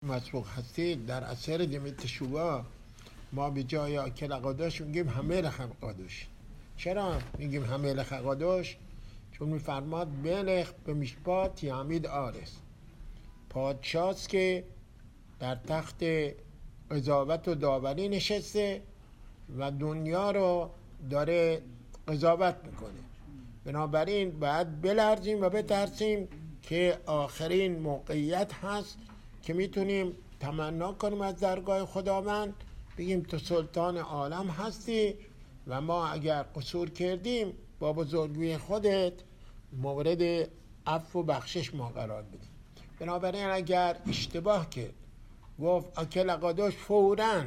مسبوق هستید در اثر دیمت شوبا ما به جای آکل قاداش میگیم هملخ قاداش. چرا میگیم هملخ قاداش؟ چون میفرماد ملخ به میشپات یعمید آرس، پادشاست که در تخت قضاوت و داوری نشسته و دنیا رو داره قضاوت میکنه. بنابراین باید بلرزیم و بترسیم که آخرین موقعیت هست که میتونیم تمنا کنیم از درگاه خداوند، بگیم تو سلطان عالم هستی و ما اگر قصور کردیم با بزرگی خودت مورد عفو و بخشش ما قرار بدیم. بنابراین اگر اشتباه کرد گفت اکل قاداش فوراً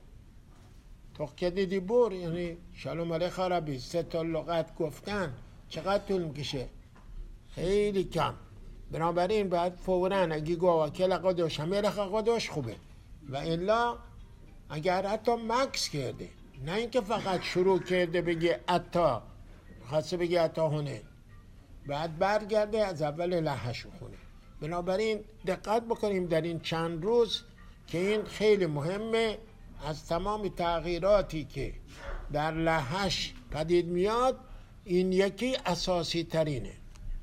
تو که دیدی بور، یعنی شلوم علیه خرابی 3 تا لغت گفتن چقدر طول میکشه؟ خیلی کم. بنابراین باید فوراً اگه گفت اکل قاداش هملخ قاداش خوبه، و الا اگر حتی مکس کرده، نه اینکه فقط شروع کرده بگه اتا خواسته بگه اتا هونه، بعد برگرده از اول لحش خونه. بنابراین دقت بکنیم در این چند روز که این خیلی مهمه. از تمام تغییراتی که در لحش پدید میاد این یکی اساسی ترینه.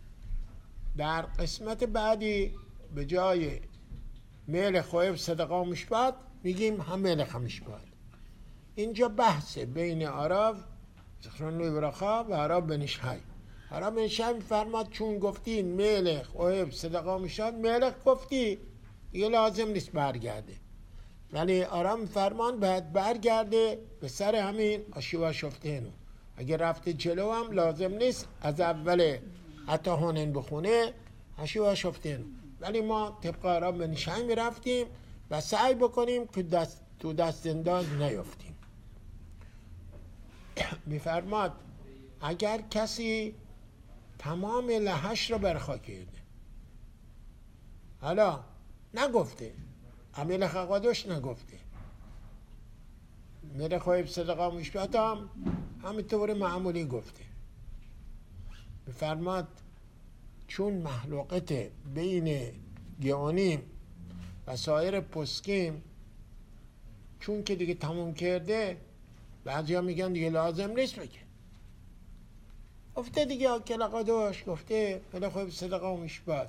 در قسمت بعدی به جای ملخ خویب صدقه و مشبت میگیم هم ملخ مشبت. اینجا بحثه بین عرب زخران ابراخا و عرب بنشهای. عرب بنشهای میفرماد چون گفتی ملخ خویب صدقه و مشبت، ملخ گفتی یه لازم نیست برگرده، ولی آرام فرمان باید برگرده به سر همین آشیوا شفتینو. اگر رفته جلو هم لازم نیست از اول حتی هونن بخونه آشیوا شفتینو، ولی ما طبق آرام به نشای می رفتیم و سعی بکنیم که تو دست انداز نیفتیم. میفرماد اگر کسی تمام لحش رو برخا کرده، حالا نگفته هملخ قاداش نگفته، ملخ خویب صدقه و مشبت هم همینطور معمولی گفته، بفرماد چون محلوقت بین گیانیم و سایر پسکیم چون که دیگه تموم کرده، بعضی ها میگن دیگه لازم نیست بگه، گفته دیگه آکل قاداش گفته ملخ خویب صدقه و مشبت.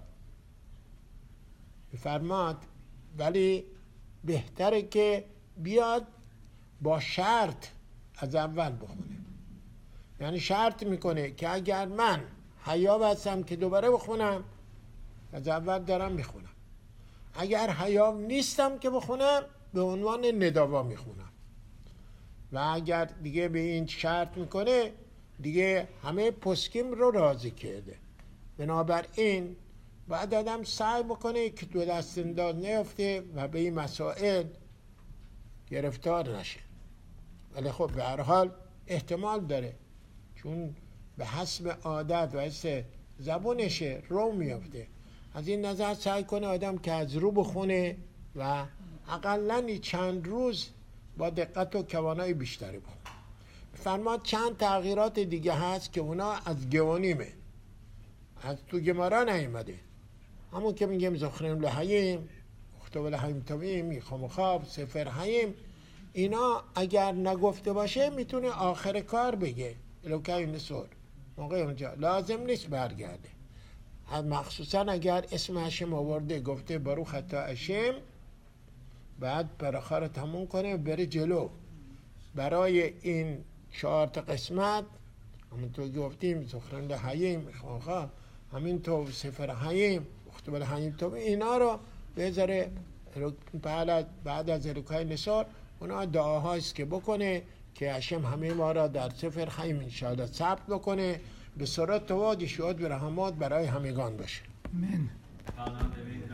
بفرماد ولی بهتره که بیاد با شرط از اول بخونه، یعنی شرط میکنه که اگر من حیا بستم که دوباره بخونم از اول دارم میخونم، اگر حیا نیستم که بخونم به عنوان نداوا میخونم، و اگر دیگه به این شرط میکنه دیگه همه پسکیم رو راضی کرده. بنابراین باید آدم سعی بکنه که دو دست انداز نیفته و به این مسائل گرفتار نشه. ولی خب به هر حال احتمال داره، چون به حسب عادت و حس زبونشه رو میفته. از این نظر سعی کنه آدم که از رو بخونه و اقلن چند روز با دقت و توانایی بیشتری بخونه. فرماد چند تغییرات دیگه هست که اونا از گوانیمه، از تو گمارا نیومده، همون که میگیم زخرین لحیم، اختوب لحیم طبیم، میخوام خواب، سفر حیم، اینا اگر نگفته باشه میتونه آخر کار بگه الوکای نسور، موقع اونجا لازم نیست برگرده. مخصوصا اگر اسم هشم آورده گفته باروخ حتی هشم، بعد پراخه رو تموم کنه و بره جلو. برای این 4 تا قسمت همونطور گفتیم زخرین لحیم، میخوام خواب، همینطور سفر حیم، اختوب لحیم طبیم، اینا رو بذاره بعد از الوکای نسور. اونا دعاهایست که بکنه که هشم همه ما را در سفر خیم انشاءالله ثبت بکنه، به سرات و وادی شهود و رحمات برای همگان باشه. آمین.